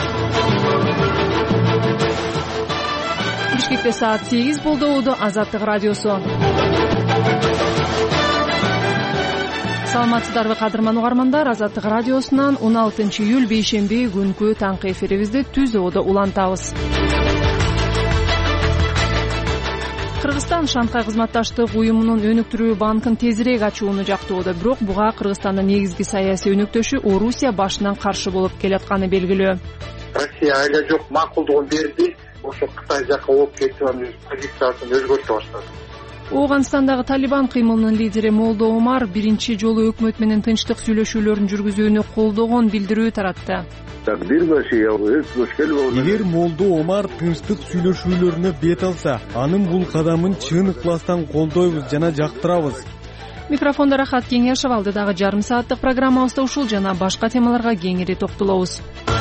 Бишкекте саат 8 болду. Азаттык радиосу. Саламатсыздарбы кадырман угармандар? Азаттык радиосунан 16-июль бейшемби күнкү таңкы эфирибизди түз оодо улантабыз. Кыргызстан Шанхай кызматташтык уюмунун өнүктүрүү банкын тезирээк ачууну жактоодо, бирок буга Кыргызстандын негизги саясий өнөктөшү Орусия башынан каршы болуп келатканы белгилүү. Россия айга жок макулдугун берди. Ошо Кытай жака ооп кетип, анын позициясын өзгөртө баштады. Ооганстандагы Талибан кыймылынын лидери Молдо Омар биринчи жолу өкмөт менен тынчтык сүйлөшүүлөрүн жүргүзүүнү колдогон билдирүү таратты. Эгер Молдо Омар тынчтык сүйлөшүүлөрүнө бет алса, анын бул кадамын чын ыкластан колдойбуз жана жактырабыз. Микрофондо Рахат Кеңешев, алдыдагы жарым сааттык программабызда ушул жана башка темаларга кеңири токтолобуз.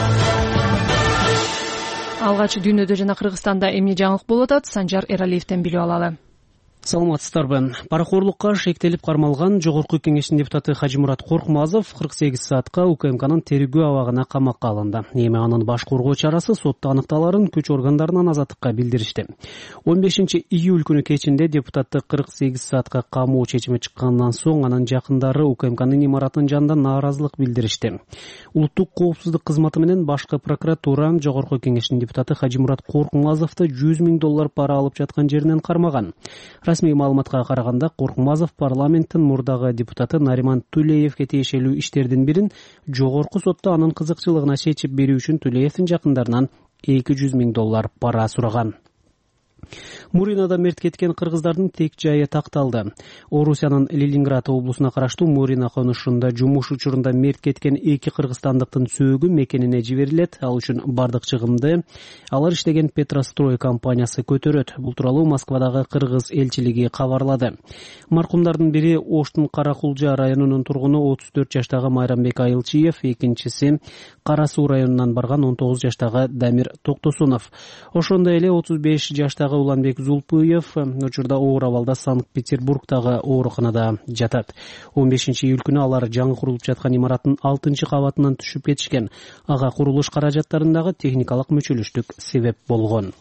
Алгач дүйнөдө жана Кыргызстанда эмне жаңылык болуп атат, Санжар Эралиевден билип алалы. Саламатсыздарбы. Паракорлукка шектелип кармалган Жогорку Кеңештин депутаты Хажимурат Коркмазов 48 саатка УКМКнын тергөө абагына камакка алынды. Эми анын баш коргоо чарасы сотто аныкталарын күч органдарынын азаттыкка билдиришти. 15-июль күнү кечинде депутатты 48 саатка камоо чечими чыккандан соң анын жакындары УКМКнын имаратынын жанында нааразылык билдиришти. Улуттук коопсуздук кызматы менен башкы прокуратура Жогорку Кеңештин депутаты Хажимурат Коркмазовду $100 000 пара алып жаткан жеринен кармаган. Расмий маалыматка караганда Коркмазов парламенттин мурдагы депутаты Нариман Тулеевге тиешелүү иштердин бирин жогорку сотто анын кызыкчылыгына чечип берүү үчүн Тулеевдин жакындарынан $200 000 пара сураган. Муринада мерт кеткен кыргыздардын тек жайы такталды. Орусиянын Ленинград облусуна караштуу Мурина конушунда жумуш учурунда мерт кеткен 2 кыргызстандыктын сөөгү мекенине жиберилет. Ал үчүн бардык чыгымды алар иштеген Петрострой компаниясы көтөрөт. Бул тууралуу Москвадагы кыргыз элчилиги кабарлады. Маркумдардын бири Оштун Каракулжа районунун тургуну 34 жаштагы Майрамбек Айылчиев, экинчиси Кара Суу районунан барган 19 жаштагы Дамир Токтосунов. Ошондой эле 35 жаштагы Уланбек Зулпуев учурда оор абалда Санкт-Петербургдагы ооруканада жатат. 15-июль күнү алар жаңы курулуп жаткан имараттын 6-кабатынан түшүп кетишкен. Ага курулуш каражаттарындагы техникалык мүчөлүштүк себеп болгон.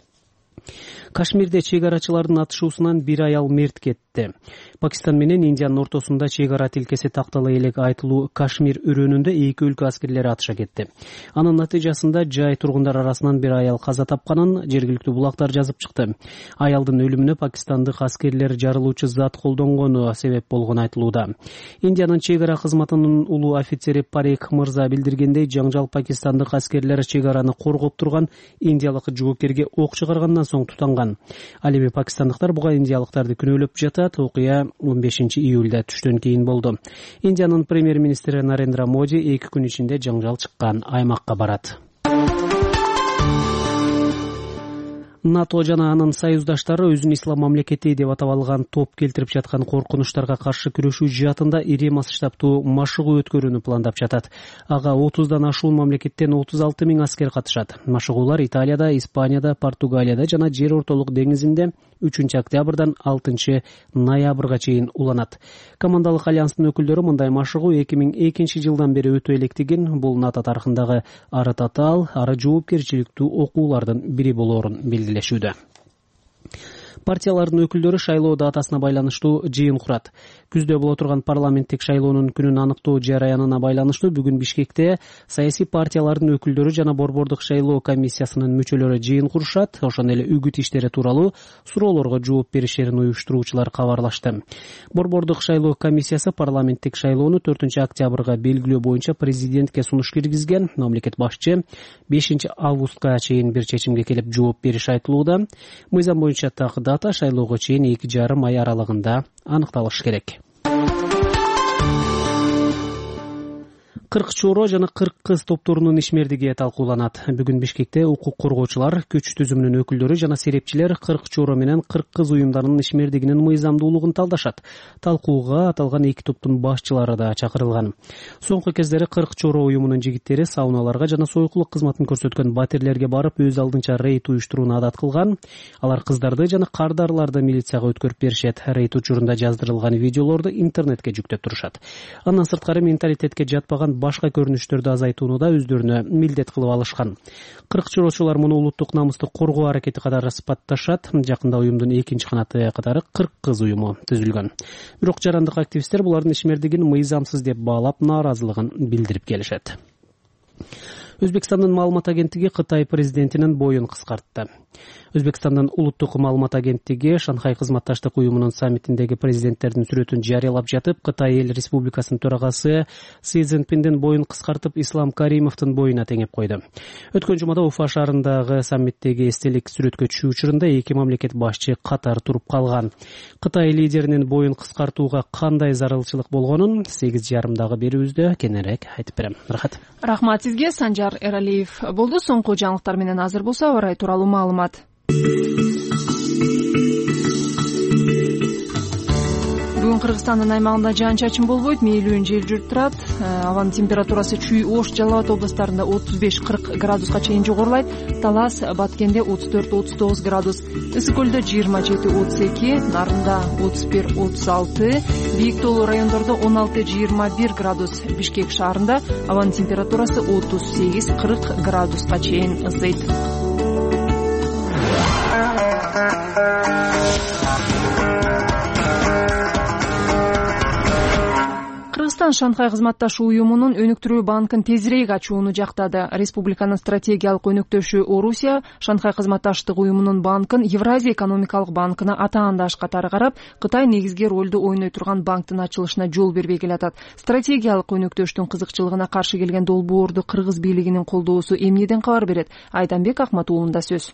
Кашмирде чегарачылардын атышуусунан бир аял мерт кетти. Пакистан менен Индиянын ортосунда чегара тилкеси тактала элек айтылуу Кашмир өрөөнүндө 2 өлкө аскерлери атыша кетти. Анын натыйжасында жай тургундар арасынан бир аял каза тапканын жергиликтүү булактар жазып чыкты. Аялдын өлүмүнө пакистандык аскерлер жарылуучу зат колдонгону себеп болгону айтылууда. Индиянын чегара кызматынын улуу офицери Парек мырза билдиргендей, жаңжал пакистандык аскерлер чегараны коргоп турган индиялык жоокерге ок чыгаргандан соң тутанган. Ал эми пакистандыктар буга индиялыктарды күнөөлөп жатат. Окуя 15-июльдө түштөн кийин болду. Индиянын премьер-министри Нарендра Моди 2 күн ичинде жаңжал чыккан аймакка барат. НАТО жана анын союздаштары өзүн ислам мамлекети деп аталган топ келтирип жаткан коркунучтарга каршы күрөшүү жаатында ири масштабтуу машыгуу өткөрүүнү пландап жатат. Ага 30дан ашуун мамлекеттен 36 000 аскер катышат. Машыгуулар Италияда, Испанияда, Португалияда жана Жер ортолук деңизинде 3 октябрдан 6 ноябрга чейин уланат. Командалык альянстын өкүлдөрү мындай машыгуу 2002 жылдан бери өтө электигин, бул НАТО тарыхындагы ары татаал, ары жоопкерчиликтүү окуулардын бири болоорун билдиришүүдө. Партиялардын өкүлдөрү шайлоо датасына байланыштуу жыйын курат. Күздө боло турган парламенттик шайлоонун күнүн аныктоо жараянына байланыштуу бүгүн Бишкекте саясий партиялардын өкүлдөрү жана борбордук шайлоо комиссиясынын мүчөлөрү жыйын курушат. Ошондой эле үгүт иштери тууралуу суроолорго жооп беришерин уюштуруучулар кабарлашты. Борбордук шайлоо комиссиясы парламенттик шайлоону 4 октябрга белгилөө боюнча президентке сунуш киргизген. Мамлекет башчы 5 августка чейин бир чечимге келип жооп бериш айтылууда. Мыйзам боюнча так дата шайлоого чейин 2,5 ай аралыгында аныкталышы керек. 40 чоро жана 40 кыз топторунун ишмердиги талкууланат. Бүгүн Бишкекте укук коргоочулар, күч түзүмүнүн өкүлдөрү жана серепчилер 40 чоро менен 40 кыз уюмдарынын ишмердигинин мыйзамдуулугун талдашат. Талкууга аталган эки топтун башчылары да чакырылган. Соңку кездери 40 чоро уюмунун жигиттери сауналарга жана союклук кызматын көрсөткөн батирлерге барып өз алдынча рейд уюштурууну адат кылган. Алар кыздарды жана кардарларды милицияга өткөрүп беришет. Рейд учурунда жаздырылган видеолорду интернетке жүктөп турушат. Андан сырткары менталитетке жатпаган башка көрүнүштөрдү азайтууну да өздөрүнө милдет кылып алышкан. Кыркчылоочулар муну улуттук намыстык коргоо аракети катары сыпатташат. Жакында уюмдун экинчи канаты катары 40 кыз уюму түзүлгөн. Бирок жарандык активисттер булардын ишмердигин мыйзамсыз деп баалап нааразылыгын билдирип келишет. Өзбекстандын маалымат агенттиги Кытай президентинин боюн кыскартты. Өзбекстандын улуттук маалымат агенттиги Шанхай кызматташтык уюмунун саммитиндеги президенттердин сүрөтүн жарыялап жатып, Кытай эл республикасынын төрагасы Си Цзиньпиндин боюн кыскартып, Ислам Каримовдун боюна теңеп койду. Өткөн жумада Уфа шаарындагы саммиттеги эстелик сүрөткө түшүү учурунда эки мамлекет башчы катар туруп калган. Кытай лидеринин боюн кыскартууга кандай зарылчылык болгонун 8:30 берүүбүздө кененирээк айтып берем. Рахмат сизге, Санжар Эралиев болду. Соңку жаңылыктар менен азыр болсо аба ырайы тууралуу маалымат. Бүгүн Кыргызстандын аймагында жаан-чачын болбойт, мээлүүн жел жүрүп турат. Абанын температурасы Чүй, Ош, Жалал Абад областарында 35-40 градуска чейин жогорулайт. Талас, Баткенде 34-39 градус, Ысык көлдө 27-32, Нарында 31-36, Бийик тоолуу райондордо 16-21 градус, Бишкек шаарында абанын температурасы 38-40 градуска чейин ысыйт. Кыргызстан Шанхай кызматташуу уюмунун өнүктүрүү банкын тезирээк ачууну жактады. Республиканын стратегиялык өнөктөшү Орусия Шанхай кызматташтык уюмунун банкын Евразия экономикалык банкына атаандаш катары карап, Кытай негизги ролду ойной турган банктын ачылышына жол бербей келатат. Стратегиялык өнөктөштүн кызыкчылыгына каршы келген долбоорду кыргыз бийлигинин колдоосу эмнеден кабар берет? Айданбек Акматуулунда сөз.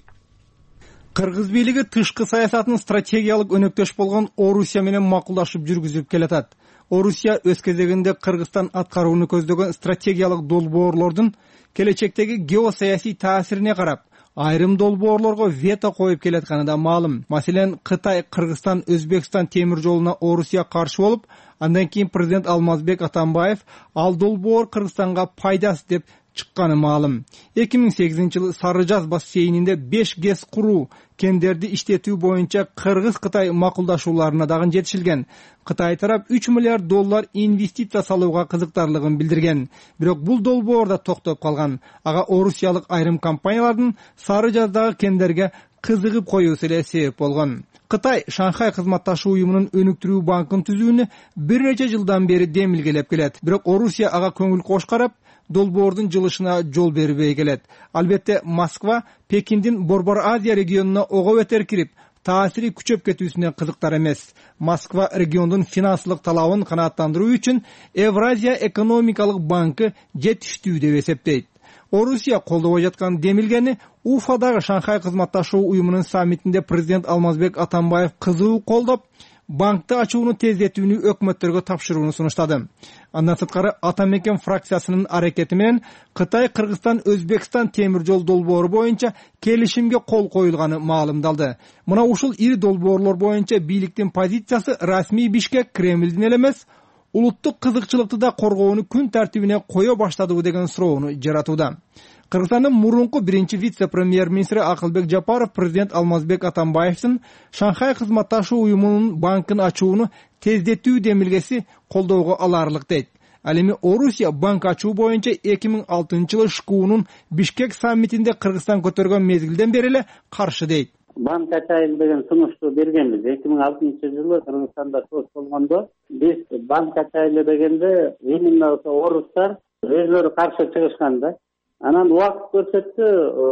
Кыргыз бийлиги тышкы саясатын стратегиялык өнөктөш болгон Орусия менен макулдашып жүргүзүп келатат. Орусия өз кезегинде Кыргызстан аткарууну көздөгөн стратегиялык долбоорлордун келечектеги геосаясий таасирине карап, айрым долбоорлорго вето коюп келатканы да маалым. Маселен, Кытай, Кыргызстан, Өзбекстан темир жолуна Орусия каршы болуп, андан кийин президент Алмазбек Атамбаев ал долбоор Кыргызстанга пайдасы деп чыкканы маалым. 2008-жылы Сары Жаз бассейнинде 5 ГЭС куруу, кендерди иштетүү боюнча Кыргыз-Кытай макулдашууларына дагы жетишилген. Кытай тарап $3 миллиард инвестиция салууга кызыктарлыгын билдирген. Бирок бул долбоор да токтоп калган. Ага орусиялык айрым компаниялардын Сары Жаздагы кендерге кызыгып коюусу эле себеп болгон. Кытай Шанхай кызматташуу уюмунун өнүктүрүү банкын түзүүнү бир нече жылдан бери демилгелеп келет. Бирок Орусия ага көңүл кош карап, долбоордун жылышына жол бербей келет. Албетте Москва Пекиндин Борбор Азия регионуна ого бетер кирип, таасири күчөп кетүүсүнө кызыктар эмес. Москва региондун финансылык талабын канааттандыруу үчүн Евразия экономикалык банкы жетиштүү деп эсептейт. Орусия колдобой жаткан демилгени Уфадагы Шанхай кызматташуу уюмунун саммитинде президент Алмазбек Атамбаев кызуу колдоп, банкты ачууну тездетүүнү өкмөттөргө тапшырууну сунуштады. Андан сырткары Атамекен фракциясынын аракети менен Кытай, Кыргызстан, Өзбекстан темир жол долбоору боюнча келишимге кол коюлганы маалымдалды. Мына ушул ири долбоорлор боюнча бийликтин позициясы расмий Бишкек Кремлдин эле эмес, улуттук кызыкчылыкты да коргоону күн тартибине кое баштадыбы деген суроону жаратууда. Кыргызстандын мурунку биринчи вице-премьер-министри Акылбек Жапаров президент Алмазбек Атамбаевдин Шанхай кызматташуу уюмунун банкын ачууну тездетүү демилгеси колдоого аларлык дейт. Ал эми Орусия банк ачуу боюнча 2006-жылы ШКУнун Бишкек саммитинде Кыргызстан көтөргөн мезгилден бери эле каршы дейт. Банк ачайын деген сунушту бергенбиз. 2006-жылы Кыргызстанда соц болгондо биз банк ачайлы дегенде именно орустар өзлөрү каршы чыгышкан да. Анан убакыт көрсөттү,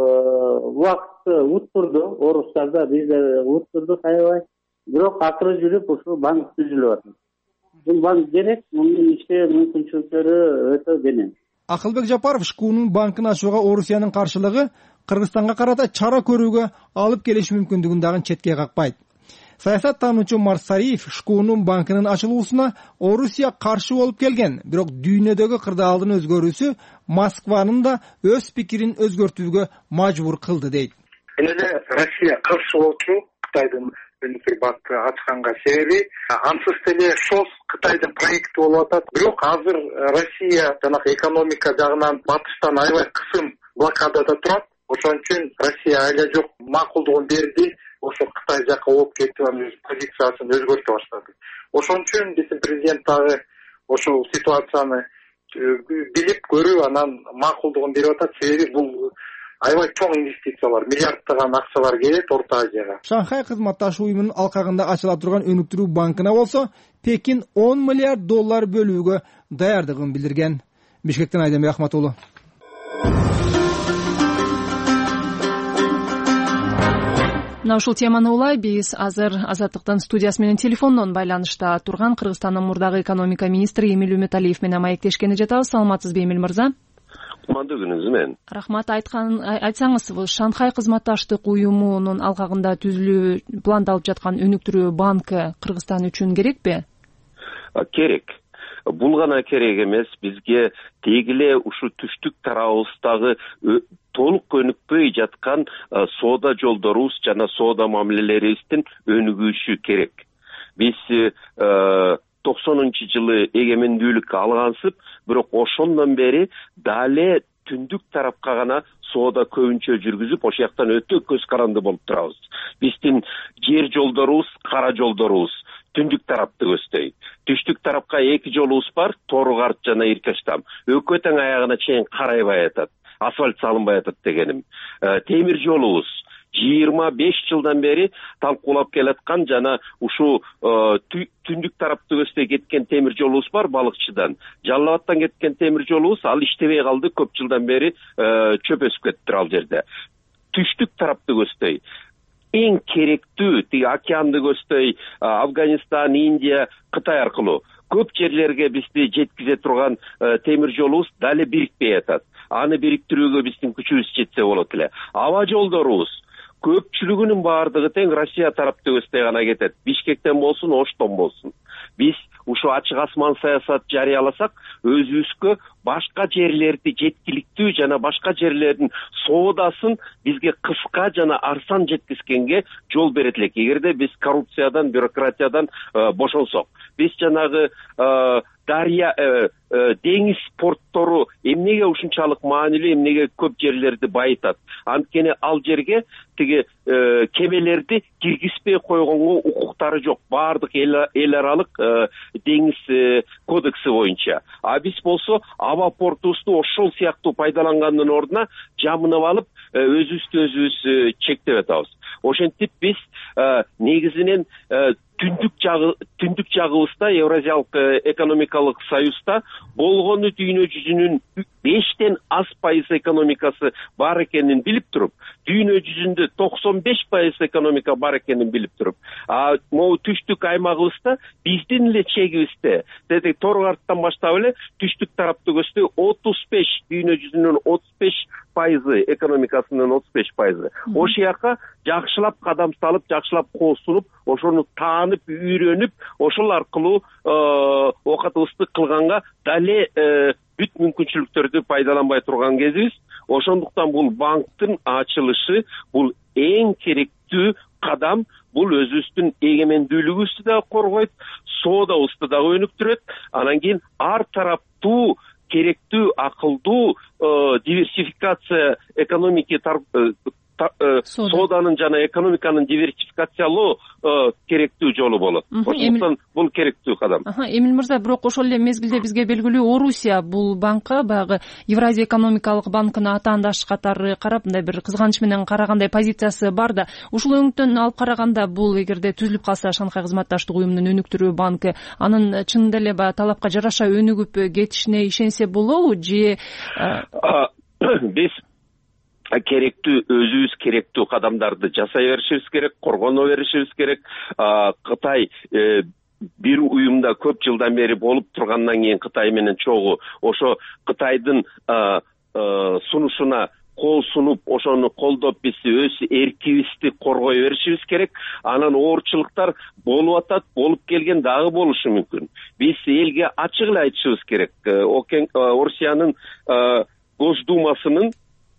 убакытты уттурду, орустарда биз уттурду аябай. Бирок акыры жүрүп ушул банк түзүлүп атат. Бул банк керек, мунун иштөө мүмкүнчүлүктөрү өтө кенен. Акылбек Жапаров ШКУнун банкын ачууга Орусиянын каршылыгы Кыргызстанга карата чара көрүүгө алып келиш мүмкүндүгүн дагы четке какпайт. Саясаттануучу Марсариев ШКУнун банкынын ачылуусуна Орусия каршы болуп келген, бирок дүйнөдөгү кырдаалдын өзгөрүүсү Москванын да өз пикирин өзгөртүүгө мажбур кылды дейт. Эле Россия каршы болчу Кытайдын өнүктүрүү банкы ачканга себеби ансыз деле ШОС Кытайдын проекти болуп атат. Бирок азыр Россия жанагы экономика жагынан батыштан аябай кысым блокадада турат. Ошон үчүн Россия айла жок макулдугун берди. Ошо Кытай жака болуп кетип анын позициясын өзгөртө баштады. Ошон үчүн биздин президент дагы ошол ситуацияны билип көрүп анан макулдугун берип атат. Себеби бул аябай чоң инвестициялар, миллиарддаган акчалар келет Орто Азияга. Шанхай кызматташуу уюмунун алкагында ачыла турган өнүктүрүү банкына болсо Пекин $10 миллиард бөлүүгө даярдыгын билдирген. Бишкектен Айденбек Ахматуулу. Мына ушул теманы улай биз азыр Азаттыктын студиясы менен телефондон байланышта турган Кыргызстандын мурдагы экономика министри Эмил Үмүталиев менен маектешкени жатабыз. Саламатсызбы, Эмил мырза? Кумандуу күнүңүз менен. Рахмат. Айтсаңыз, Шанхай кызматташтык уюмунун алкагында түзүлүү пландалып жаткан өнүктүрүү банкы Кыргызстан үчүн керекпи? Керек. Бул гана керек эмес, бизге тегиле ушу түштүк тарабыбыздагы толук өнүкпөй жаткан соода жолдорубуз жана соода мамилелерибиздин өнүгүшү керек. Биз 90-жылы эгемендүүлүк алгансып, бирок ошондон бери дале түндүк тарапка гана соода көбүнчө жүргүзүп, ошол жактан өтө көз каранды болуп турабыз. Биздин жер жолдорубуз, кара жолдорубуз түндүк тарапты көздөй. Түштүк тарапка 2 жолубуз бар, Тору-Карт жана Иркаштам. Өкө тең аягына чейин карайбай атат, асфальт салынбай атат дегеним. Темир жолубуз 25 жылдан бери талкуулап келаткан жана ушу түндүк тарапты көздөй кеткен темир жолубуз бар Балыкчыдан. Жалал Абадтан кеткен темир жолубуз ал иштебей калды, көп жылдан бери чөп өсүп кетти ал жерде. Түштүк тарапты көздөй эң керектүү тиги океанды көздөй Афганистан, Индия, Кытай аркылуу көп жерлерге бизди жеткизе турган темир жолубуз дале бирикпей атат. Аны бириктирүүгө биздин күчүбүз жетсе болот эле. Аба жолдорубуз көпчүлүгүнүн баардыгы тең Россия тарапты көздөй гана кетет. Бишкектен болсун, Оштон болсун. Биз ушу ачык асман саясат жарыяласак, өзүбүзгө башка жерлерди жеткиликтүү жана башка жерлердин соодасын бизге кыска жана арзан жеткизгенге жол берет элек. Эгерде биз коррупциядан, бюрократиядан бошонсок. Биз жанагы дарья деңиз порттору эмнеге ушунчалык маанилүү, эмнеге көп жерлерди байытат? Анткени ал жерге тиги кемелерди киргизбей койгонго укуктары жок. Баардык эл аралык деңиз кодекси боюнча. А биз болсо аба портубузду ошол сыяктуу пайдалангандын ордуна жамынып алып, өзүбүздү өзүбүз чектеп атабыз. Ошентип биз негизинен түндүк жагыбызда Евразиялык экономикалык союзда болгону дүйнө жүзүнүн 5тен аз пайыз экономикасы бар экенин билип туруп, дүйнө жүзүндө 95% экономика бар экенин билип туруп, могу түштүк аймагыбызда биздин эле чегибизде, Тору-Карттан баштап эле түштүк тарапты көздөй 35, дүйнө жүзүнүн 35% экономикасынын 35%. Ошол жака жакшылап кадам салып, жакшылап коосунуп, ошону таанып, үйрөнүп, ошол аркылуу оокатыбызды кылганга дале бүт мүмкүнчүлүктөрдү пайдаланбай турган кезибиз. Ошондуктан бул банктын ачылышы бул эң керектүү кадам. Бул өзүбүздүн эгемендүүлүгүбүздү да коргойт, соодабызды да өнүктүрөт. Анан кийин ар тараптуу керектүү акылдуу диверсификация экономики сооданын жана экономиканын диверсификациялоо керектүү жолу болот. Ошондуктан бул керектүү кадам. Эмил мырза, бирок ошол эле мезгилде бизге белгилүү Орусия бул банкка баягы Евразия экономикалык банкына атаандаш катары карап, мындай бир кызганыч менен карагандай позициясы бар да. Ушул өңүттөн алып караганда бул эгерде түзүлүп калса Шанхай кызматташтык уюмунун өнүктүрүү банкы, анын чынында эле баягы талапка жараша өнүгүп кетишине ишенсе болобу же биз керектүү өзүбүз керектүү кадамдарды жасай беришибиз керек, коргоно беришибиз керек. Кытай бир уюмда көп жылдан бери болуп тургандан кийин Кытай менен чогуу ошо Кытайдын сунушуна кол сунуп, ошону колдоп биз өз эркибизди коргой беришибиз керек. Анан оорчулуктар болуп атат, болуп келген дагы болушу мүмкүн. Биз элге ачык эле айтышыбыз керек. Орусиянын Госдумасынын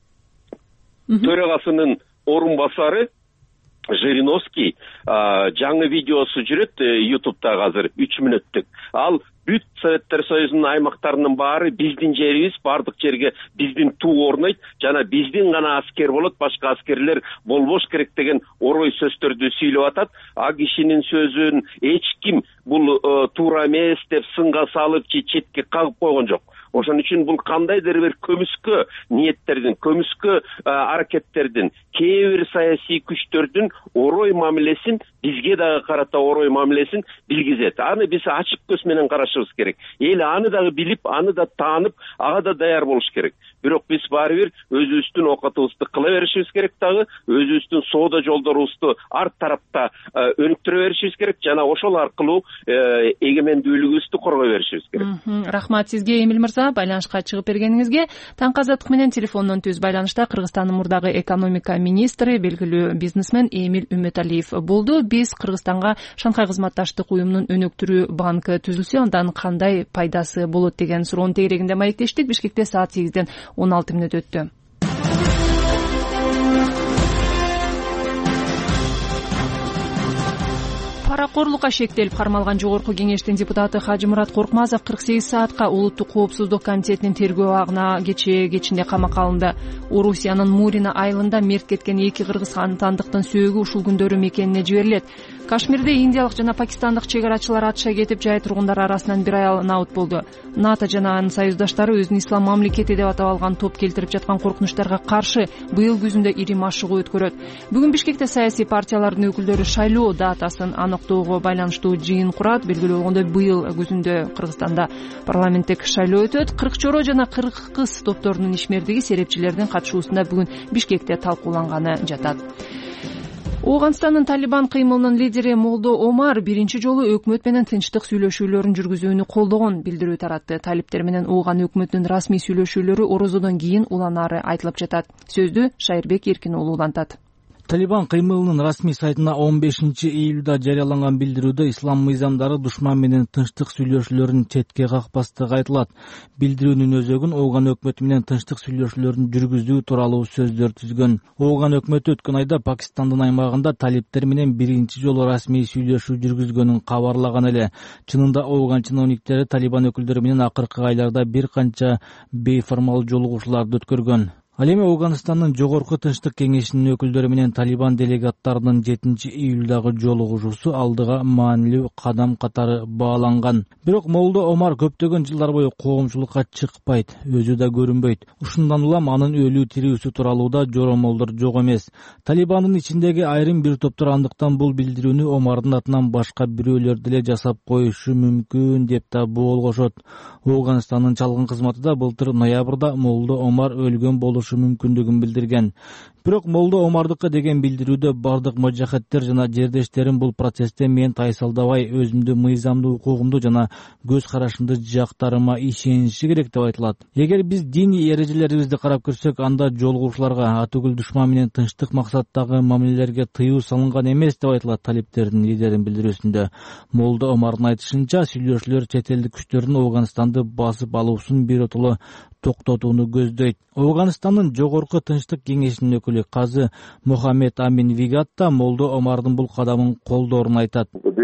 төрагасынын орун басары Жириновский жаңы видеосу жүрөт YouTube'да азыр 3 мүнөттүк. Ал бүт Советтер Союзунун аймактарынын баары биздин жерибиз, бардык жерге биздин туу орнойт, жана биздин гана аскер болот, башка аскерлер болбош керек деген орой сөздөрдү сүйлөп атат. А кишинин сөзүн эч ким бул туура эмес деп сынга салып же четке кагып койгон жок. Ошон үчүн бул кандайдыр бир көмүскө ниеттердин, көмүскө аракеттердин, кээ бир саясий күчтөрдүн орой мамилесин, бизге дагы карата орой мамилесин билгизет. Аны биз ачык көз менен карашыбыз керек. Эл аны дагы билип, аны да таанып, ага да даяр болуш керек. Бирок биз баары бир өзүбүздүн окутуубузду кыла беришибиз керек дагы, өзүбүздүн соода жолдорубузду ар тарапта өнүктүрө беришибиз керек жана ошол аркылуу эгемендүүлүгүбүздү коргой беришибиз керек. Рахмат сизге, Эмил мырза, байланышка чыгып бергениңизге. Таңкы азаттык менен телефондон түз байланышта Кыргызстандын мурдагы экономика министри, белгилүү бизнесмен Эмил Үмөталиев болду. Биз Кыргызстанга Шанхай кызматташтык уюмунун өнүктүрүү банкы түзүлсө, андан кандай пайдасы болот деген суроонун тегерегинде маектештик. Бишкекте саат 8-ден 16 мүнөт өттү. Паракорлукка шектелип кармалган жогорку кеңештин депутаты Хажимурат Коркмазов 48 саатка улуттук коопсуздук комитетинин тергөө абагына кечинде камакка алынды. Орусиянын Мурина айылында мерт кеткен 2 кыргыз хантандыктын сөөгү ушул күндөрү мекенине жиберилет. Кашмирде индиялык жана пакистандык чек арачылар атыша кетип, жай тургундар арасынан бир аял наут болду. НАТО жана анын союздаштары өзүн ислам мамлекети деп атап алган топ келтирип жаткан коркунучтарга каршы быйыл күзүндө ири машыгуу өткөрөт. Бүгүн Бишкекте саясий партиялардын өкүлдөрү шайлоо датасын аныктоого байланыштуу жыйын курат. Белгилүү болгондой, быйыл күзүндө Кыргызстанда парламенттик шайлоо өтөт. 40 чоро жана 40 кыз топторунун ишмердиги серепчилердин катышуусунда бүгүн Бишкекте талкууланганы жатат. Ооганстандын Талибан кыймылынын лидери Молдо Омар биринчи жолу өкмөт менен тынчтык сүйлөшүүлөрүн жүргүзүүнү колдогон билдирүү таратты. Талиптер менен Ооган өкмөтүнүн расмий сүйлөшүүлөрү орозодон кийин уланары айтылып жатат. Сөздү Шайырбек Эркин уулу улантат. Талибан кыймылынын расмий сайтына 15-июлда жарыяланган билдирүүдө ислам мыйзамдары душман менен тынчтык сүйлөшүүлөрүн четке какпастыгы айтылат. Билдирүүнүн өзөгүн Ооган өкмөтү менен тынчтык сүйлөшүүлөрүн жүргүзүү тууралуу сөздөр түзгөн. Ооган өкмөтү өткөн айда Пакистандын аймагында талиптер менен биринчи жолу расмий сүйлөшүү жүргүзгөнүн кабарлаган эле. Чынында Ооган чиновниктери Талибан өкүлдөрү менен акыркы айларда бир канча бейформал жолугушууларды өткөргөн. Ал эми Ооганстандын жогорку тынчтык кеңешинин өкүлдөрү менен Талибан делегаттарынын 7-июлдагы жолугушуусу алдыга маанилүү кадам катары бааланган. Бирок Молдо Омар көптөгөн жылдар бою коомчулукка чыкпайт, өзү да көрүнбөйт. Ушундан улам анын өлүү тирүүсү тууралуу да жоромолдор жок эмес. Талибандын ичиндеги айрым бир топтор андыктан бул билдирүүнү Омардын атынан башка бирөөлөр деле жасап коюшу мүмкүн деп да боолгошот. Ооганстандын чалгын кызматы да былтыр ноябрда Молдо Омар өлгөн болушу мүмкүндүгүн билдирген. Бирок Молдо Омардыкы деген билдирүүдө бардык можахеттер жана жердештерим бул процессте мен тайсалдабай, өзүмдү мыйзамдуу укугумду жана көз карашымды жактарыма ишениши керек деп айтылат. Эгер биз диний эрежелерибизди карап көрсөк, анда жолугушууларга, атүгүл душман менен тынчтык максаттагы мамилелерге тыюу салынган эмес деп айтылат талиптердин лидеринин билдирүүсүндө. Молдо Омардын айтышынча, сүйлөшүүлөр чет элдик күчтөрдүн Ооганстанды басып алуусун биротоло токтотууну көздөйт. Ооганстандын жогорку тынчтык кеңешинин өкүлү казы Мухаммед Амин Вигатта Молдо Омардын бул кадамын колдоорун айтат.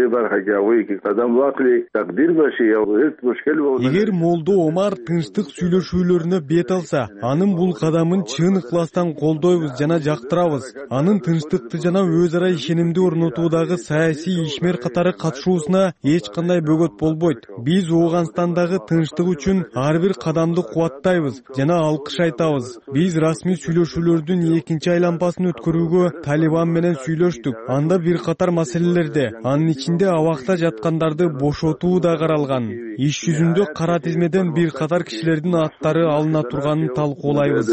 Эгер Молдо Омар тынчтык сүйлөшүүлөрүнө бет алса, анын бул кадамын чын ыкластан колдойбуз жана жактырабыз. Анын тынчтыкты жана өз ара ишенимди орнотуудагы саясий ишмер катары катышуусуна эч кандай бөгөт болбойт. Биз Ооганстандагы тынчтык үчүн ар бир кадамды кубаттайбыз жана алкыш айтабыз. Биз расмий сүйлөшүүлөрдүн экинчи айланпасын өткөрүүгө Талибан менен сүйлөштүк. Анда бир катар маселелерде, анын ичинде абакта жаткандарды бошотуу да каралган. Иш жүзүндө кара тизмеден бир катар кишилердин аттары алына турганын талкуулайбыз.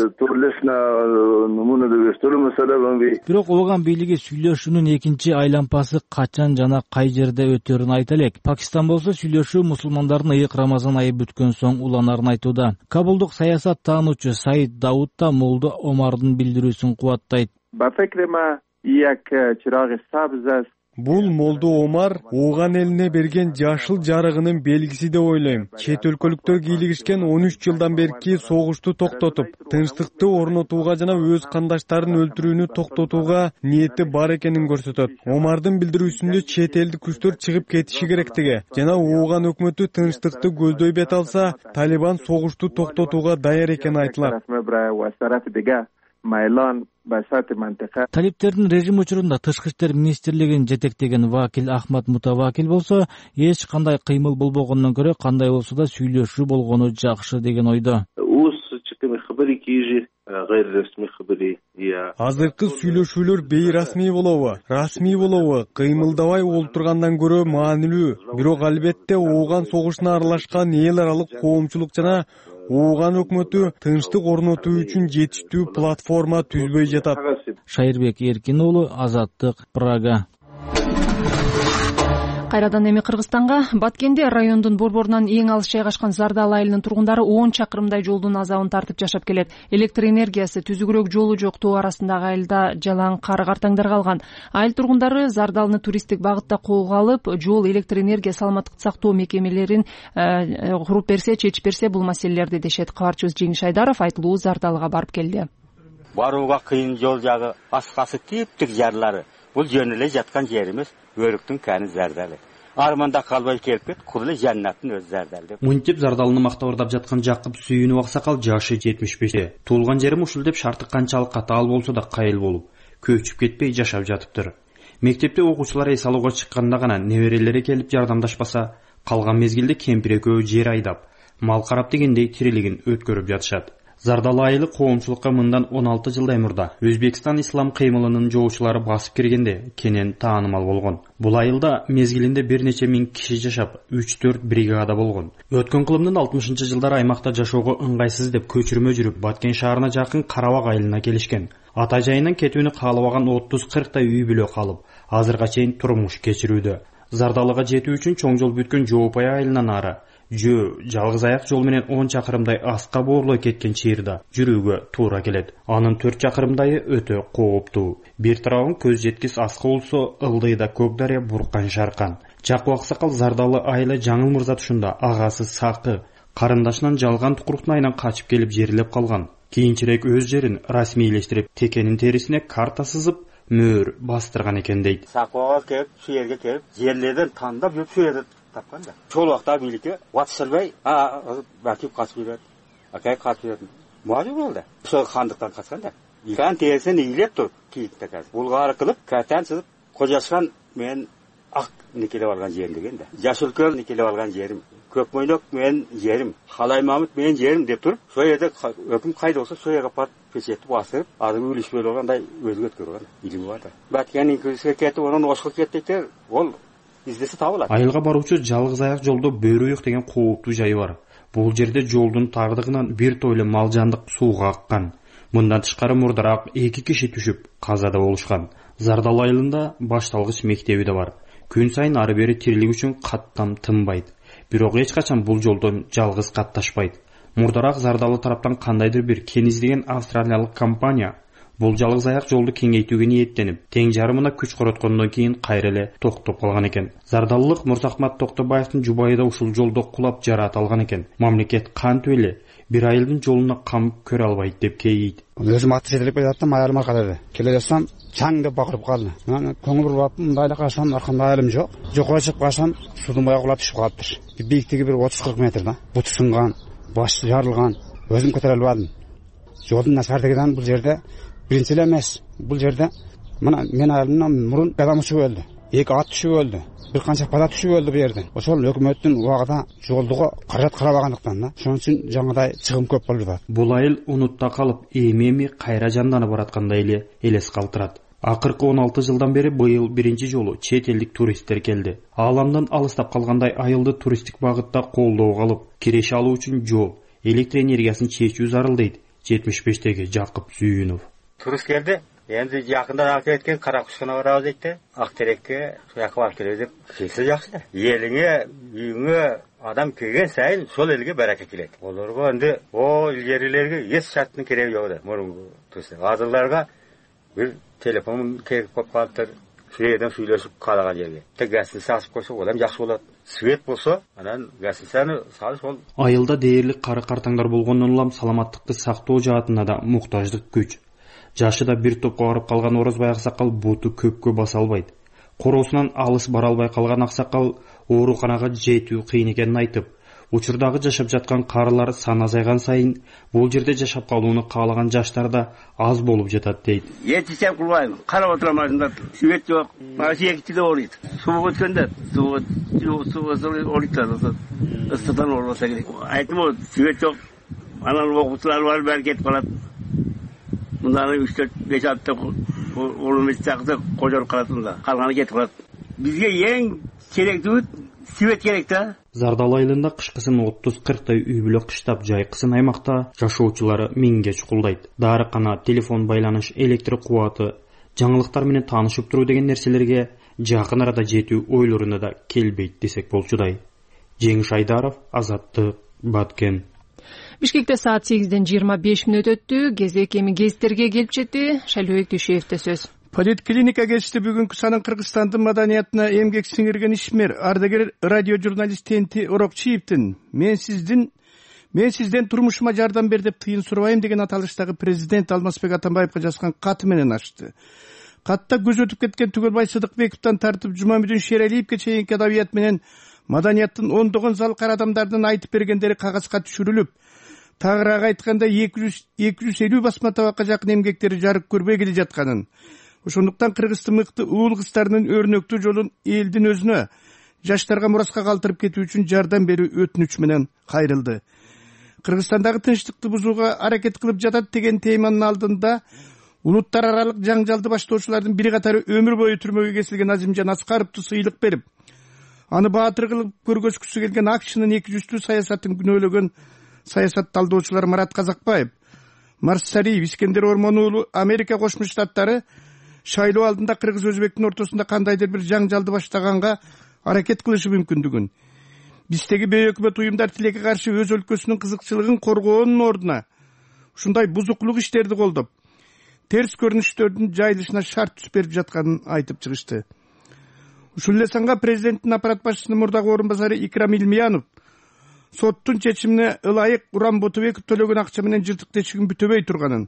Бирок Ооган бийлиги сүйлөшүүнүн экинчи айланпасы качан жана кай жерде өтөрүн айта элек. Пакистан болсо сүйлөшүү мусулмандардын ыйык Рамазан айы бүткөн соң уланарын айтууда. Кабулдук саясат таануучу Саид Дауд да Молдо Омардын билдирүүсүн кубаттайт. Бул Молдо Омар Ооган элине берген жашыл жарыгынын белгиси деп ойлойм. Чет өлкөлүктөр кийлигишкен 13 жылдан берки согушту токтотуп, тынчтыкты орнотууга жана өз кандаштарын өлтүрүүнү токтотууга ниети бар экенин көрсөтөт. Омардын билдирүүсүндө чет элдик күчтөр чыгып кетиши керектиги жана Ооган өкмөтү тынчтыкты көздөй бет алса, Талибан согушту токтотууга даяр экени айтылат. талиптердин режим учурунда тышкы иштер министрлигин жетектеген вакил Ахмад Мутавакил болсо эч кандай кыймыл болбогондон көрө кандай болсо да сүйлөшүү болгону жакшы деген ойдо. Азыркы сүйлөшүүлөр бейрасмий болобу, расмий болобу, кыймылдабай олтургандан көрө маанилүү. Бирок албетте ооган согушуна аралашкан эл аралык коомчулук жана ооган өкмөтү тынчтык орнотуу үчүн жетиштүү платформа түзбөй жатат. Шайырбек Эркин уулу, Азаттык, Прага. Кайрадан эми Кыргызстанга. Баткенде райондун борборунан эң алыс жайгашкан Зардал айылынын тургундары 10 чакырымдай жолдун азабын тартып жашап келет. Электр энергиясы, түзүгүрөөк жолу жок тоо арасындагы айылда жалаң кар картаңдар калган. Айыл тургундары Зардалны туристтик багытта колго алып, жол, электр энергия, саламаттык сактоо мекемелерин куруп берсе, чечип берсе бул маселелерди дешет. Кабарчыбыз Жеңиш Айдаров айтылуу Зардалга барып келди. Барууга кыйын жол жагы, аскасы типтик жарлары. Бул жөн эле жаткан жер эмес, өрүктүн кәни Зардалы. Арманда калбай келип кет, кудуле жаннаттын өз Зардалы деп. Мынтип Зардалыны мактабырдап жаткан Жакып Сүйүнүп Аксакал жашы 75. Туулган жерим ушул деп шарты канчалык катаал болсо да кайыл болуп, көчүп кетпей жашап жатыптыр. Мектепте окуучулар эс алууга чыкканда гана неберелери келип жардамдашпаса, калган мезгилде кемпир экөө жер айдап, мал карап дегендей тирилигин өткөрүп жатышат. Зардал айылы коомчулукка мындан 16 жылдай мурда Өзбекстан ислам кыймылынын жоочулары басып киргенде кенен таанымал болгон. Бул айылда мезгилинде бир нече миң киши жашап, 3-4 бригада болгон. Өткөн кылымдын 60-жылдары аймакта жашоого ыңгайсыз деп көчүрмө жүрүп, Баткен шаарына жакын Карабак айылына келишкен. Ата жайынан кетүүнү каалабаган 30-40 үй бүлө калып, азырга чейин турмуш кечирүүдө. Зардалыга жетүү үчүн чоң жол бүткөн Жоопай айылынан ары жалгыз аяк жол менен 10 чакырымдай аска боорлой кеткен чыйырда жүрүүгө туура келет. Анын 4 чакырымдайы өтө кооптуу. Бир тарабын көз жеткис аска болсо, ылдыйда көк дарыя буркан шаркан. Жакып Аксакал Зардалы айылы Жаңыл мырза тушунда агасы Сакы карындашынан жалган тукуруктун айынан качып келип жерлеп калган. Кийинчерээк өз жерин расмийлештирип, текенин терисине карта сызып, мөр бастырган экен дейт. Сакыга келип, şu yerге келип, жерлерден тандап жүрүп, şu жерде тапкан да. Сол вакытта бийликке ватсырбай, бакип катып жүрөт. Акай катып жүрөт. Мажбур болду. Сол хандыктан каткан да. Икан терисин ийилеп тур, кийикте казыр. Булгары кылып, катан сызып, Кожашкан мен ак никелеп алган жерим деген да. Жашылкөл никелеп алган жерим. Көкмөйнөк мен жерим. Халай Мамыт мен жерим деп туруп, сол жерде өкүм кайда болсо, сол жерге барып печетти басып, адым үлүшпөй болгандай өзгө өткөргөн. Илими бар да. Баткенин көзгө кетип, анан Ошко кеттиктер, ол издесе табылат. Айылга баруучу жалгыз аяк жолдо Бөрөйүк деген кооптуу жай бар. Бул жерде жолдун тардыгынан бир тойлы мал жандык сууга аккан. Мындан тышкары мурдараак 2 киши түшүп казада болушкан. Зардал айылында башталгыч мектеби да бар. Күн сайын ары бери тирилик үчүн каттам тынбайт. Бирок эч качан бул жолдон жалгыз катташпайт. Мурдараак Зардалы тараптан кандайдыр бир кен издеген австралиялык компания бул жалгыз аяк жолду кеңейтүүгө ниеттенип, тең жарымына күч короткондон кийин кайра эле токтоп калган экен. Зардалылык Мурзахмат Токтобаевдин жубайы да ушул жолдо кулап жараат алган экен. Мамлекет кантип эле бир айылдын жолуна кам көрө албайт деп кейийт. Өзүм атты жетелеп келаттым, аялым аркада. Келе жатсам, чаң деп бакырып калды. Мен көңүл буруп, мындайла кашам, аркамда аялым жок. Жокко чыгып калсам, судун баягы кулап түшүп калыптыр. Бийиктиги бир 30-40 метр да. Буту сынган, башы жарылган. Өзүм көтөрө албадым. Жолдун насардыгынан бул жерде биринчи эле эмес. Бул жерде мына мен аялымдан мурун адам түшүп өлдү. 2 ат түшүп өлдү. Bir kança para düşüp öldü bu yerden. Ошол өкмөттүн убагында жолдуга каражат карабагандыктан да. Ошон үчүн жаңыдай чыгым көп болуп жатат. Бул айыл унутта калып, эми кайра жанданып бараткандай эле элес калтырат. Акыркы 16 жылдан бери быйыл биринчи жолу чет элдик туристтер келди. Ааламдан алыстап калгандай айылды туристтик багытта колдоого алып, киреше алуу үчүн жол, электр энергиясын чечүү зарыл дейт 75-теги Жакып Сүйүнов. Турист келди. Endi yakında akı etken Karakuşkan'a varağız ekti. Akterek'e yakı var keledi. Kesi jaksı. Eline, үйüңө adam kelgen sayın sol elge bereket keledi. Olarga endi o ilgerilerge es şartını kereği yok da. Murungu turistler. Azırlarga bir telefon kerip kop kalıptır. Şu yerden söylesip kalagan yerge. Tek gazını sasıp koysa olam jaksı olur. Свет болсо, анан гасысаны салыш бол. Айылда дээрлик кары картаңдар болгондон улам саламаттыкты сактоо жаатына да муктаждык күч. Жашыда бир топко барып калган Орозбай Аксакал буту көпкө баса албайт. Короосунан алыс бара албай калган Аксакал ооруканага жетүү кыйын экенин айтып, учурдагы жашап жаткан карылар сан азайган сайын бул жерде жашап калууну каалаган жаштар да аз болуп жатат дейт. Ертисем кылбайм, карап отурам ашында свет жок, машина экичиде ооруйт. Суу өткөндө суу ооруйт, ыстыктан оорубаса керек. Айттым го, свет жок, анан окуучулар бар, баары кетип калат. Мындан 3-4-5 апта университет жакта кожоруп калат, калганы кетип калат. Бизге эң керектүү свет керек да. Зардал айылында кышкысын 30-40 үй бүлө кыштап жайкысын аймакта жашоочулары миңге чукулдайт. Дарыкана, телефон байланыш, электр кубаты, жаңылыктар менен таанышып туруу деген нерселерге жакын арада жетүү ойлоруна да келбейт десек болчудай. Жеңиш Айдаров, Азаттык, Баткен. Бишкекте саат 8:25 өттү. Кезек эми гезиттерге келип жетти. Шайлообек Дүйшөевдө сөз. Политклиника кечти бүгүнкү санын Кыргызстандын маданиятына эмгек сиңирген ишмер, ардагер радио журналист Тенти Орокчиевдин мен сизден турмушума жардам бер деп тыйын сурабайм деген аталыштагы президент Алмазбек Атамбаевга жазган каты менен ачты. Катта көз өтүп кеткен Түгөлбай Сыдыкбековдон тартып Жумамүдүн Шералиевге чейинки адабият менен маданияттын ондогон залкар адамдардын айтып бергендери кагазга түшүрүлүп, тагыраак айтканда 250 басма табакка жакын эмгектери жарык көрбөй келе жатканын, ошондуктан Кыргыздын мыкты уул кыздарынын өрнөктүү жолун элдин өзүнө, жаштарга мураска калтырып кетүү үчүн жардам берүү өтүнүч менен кайрылды. Кыргызстандагы тынчтыкты бузууга аракет кылып жатат деген теманын алдында улуттар аралык жаңжалды баштоочулардын бир катары өмүр бою түрмөгө кесилген Азимжан Аскаровду сыйлык берип, аны баатыр кылып көргөзгүсү келген АКШнын 200 саясатын күнөөлөгөн саясат талдоочулар Марат Казакбаев, Марсариев, Искендер Ормон уулу Америка Кошмо Штаттары шайлоо алдында кыргыз өзбектин ортосунда кандайдыр бир жаңжалды баштаганга аракет кылышы мүмкүндүгүн, биздеги бейөкмөт уюмдар тилекке каршы өз өлкөсүнүн кызыкчылыгын коргоонун ордуна ушундай бузуклук иштерди колдоп, терс көрүнүштөрдүн жайылышына шарт түсүп берип жатканын айтып чыгышты. Ушул эле санга президенттин аппарат башчысынын мурдагы орун басары Икрам Илмиянов соттун чечимине ылайык Уран Ботобеков төлөгөн акча менен жыртык тешигин бүтөбөй турганын,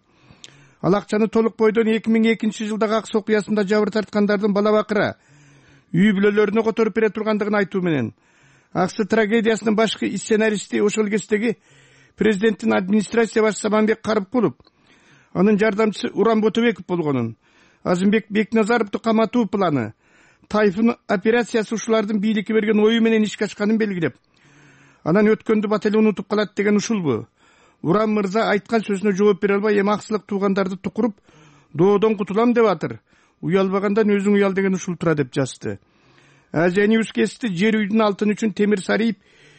ал акчаны толук бойдон 2002 жылдагы Аксы окуясында жабыр тарткандардын бала бакыра, үй бүлөлөрүнө которуп бере тургандыгын айтуу менен, Аксы трагедиясынын башкы сценаристи ошол кездеги президенттин администрация башчысы Аманбек Карыпкулов, анын жардамчысы Уран Ботобеков болгонун, Азимбек Бекназаровду каматуу планы, Тайфун операциясы ушулардын бийликке берген ою менен ишке ашканын белгилеп, анан өткөндү бат эле унутуп калат деген ушулбу? Уран мырза айткан сөзүнө жооп бере албай эми аксылык туугандарды тукуруп, доодон кутулам деп атыр. Уялбагандан өзүң уял деген ушул тура деп жазды. Азия Ньюс кести жер үйдүн алтыны үчүн темир сарыйып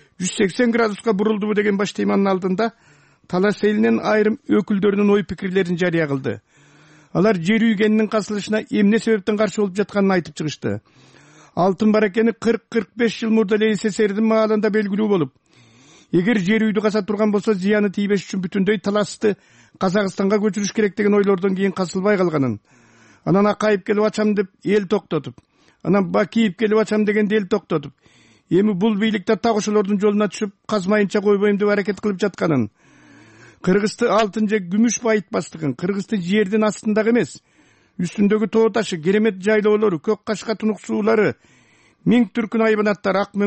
180 градуска бурулдубу деген баш теманын алдында талас элинин айрым өкүлдөрүнүн ой пикирлерин жарыя кылды. Алар жер үйгенинин касылышына эмне себептен каршы болуп жатканын айтып чыгышты. Алтын бар экени 40-45 жыл мурда эле СССРдин маалында белгилүү болуп, эгер жер үйдү каса турган болсо зыяны тийбеш үчүн бүтүндөй таласты Казакстанга көчүрүш керек деген ойлордон кийин касылбай калганын, анан Акаев келип ачам деп эл токтотуп, анан Бакиев келип ачам дегенде эл токтотуп, эми бул бийликте так ошолордун жолуна түшүп казмайынча койбойм деп аракет кылып жатканын, Кыргызды алтын же күмүш байытпастыгын, Кыргызды жердин астындагы эмес, үстүндөгү тоо ташы, керемет жайлоолору, көк кашка тунук суулары, миң түркүн айбанаттар, ак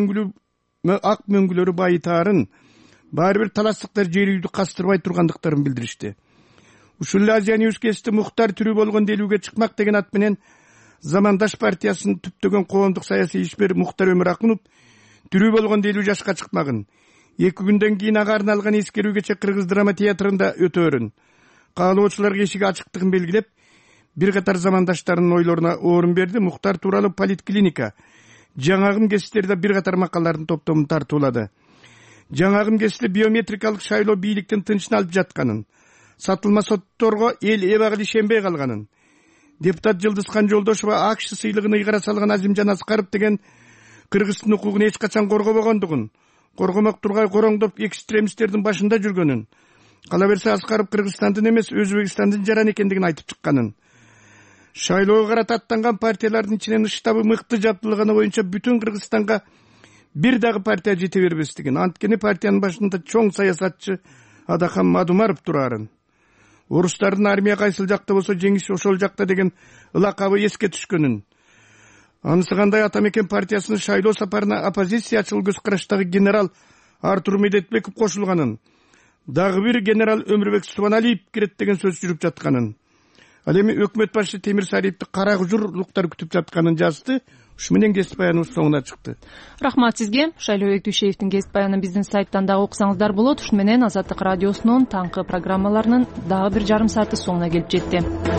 мөңгүлөрү байытаарын, баары бир таластыктар жер үйдү кастырбай тургандыктарын билдиришти. Ушул эле Азия Ньюс кести Мухтар тирүү болгон делүүгө чыкмак деген ат менен Замандаш партиясынын түптөгөн коомдук саясий ишмер Мухтар Өмүракунов тирүү болгон делүү жашка чыкмагын. 2 күндөн кийин ага арналган эскерүүгече Кыргыз драма театрында өтөөрүн, каалоочуларга эшиги ачыктыгын белгилеп, бир катар замандаштарынын ойлоруна орун берди. Мухтар тууралуу Политклиника жаңагым кестерде бир катар макалалардын топтомун тартуулады. Жаңагым кесте биометрикалык шайлоо бийликтин тынчын алып жатканын, сатылма сотторго эл эбагыл ишенбей калганын, депутат Жылдызхан Жолдошова АКШ сыйлыгын ыйгара салган Азимжан Аскаров деген Кыргыздын укугун эч качан коргобогондугун, коргомок тургай короңдоп экстремисттердин башында жүргөнүн, кала берсе Аскаров Кыргызстандын эмес Өзбекстандын жаран экендигин айтып чыкканын, шайлоого карата аттанган партиялардын ичинен штабы мыкты жабдылганы боюнча бүтүн Кыргызстанга бир дагы партия жете бербестигин, анткени партиянын башында чоң саясатчы Адахан Мадумаров турарын, орустардын армия кайсыл жакта болсо жеңиш ошол жакта деген ылакабы эске түшкөнүн, анысы кандай Атамекен партиясынын шайлоо сапарына оппозициячыл көз караштагы генерал Артур Медетбеков кошулганын, дагы бир генерал Өмүрбек Субаналиев кирет деген сөз жүрүп жатканын, ал эми өкмөт башчысы Темир Сариевди кара кужурлуктар күтүп жатканын жазды. Ушу менен кесип баяныбыз соңуна чыкты. Рахмат сизге. Шайлоо Дүйшеевдин кесип баянын биздин сайттан дагы окусаңыздар болот. Ушу менен Азаттык радиосунун таңкы программаларынын дагы бир жарым сааты соңуна келип жетти.